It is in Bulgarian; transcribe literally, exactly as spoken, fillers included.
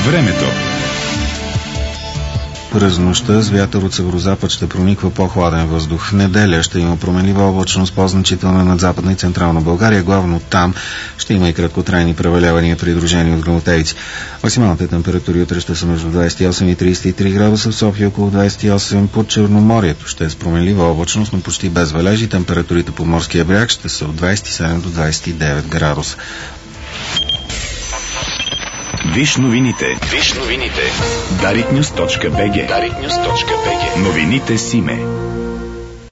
Времето. През нощта с вятър от северозапад ще прониква по-хладен въздух. Неделя ще има променлива облачност по-значителна над Западна и Централна България. Главно там ще има и краткотрайни превалявания, придружени от гръмотевици. Максималните температури утре ще са между двадесет и осем и тридесет и три градуса, в София около двадесет и осем. Под Черноморието ще е с променлива облачност, но почти без валежи. Температурите по морския бряг ще са от двадесет и седем до двадесет и девет градуса. Виж новините. Виж новините. дарик нюз точка би джи. дарик нюз точка би джи. Новините с име.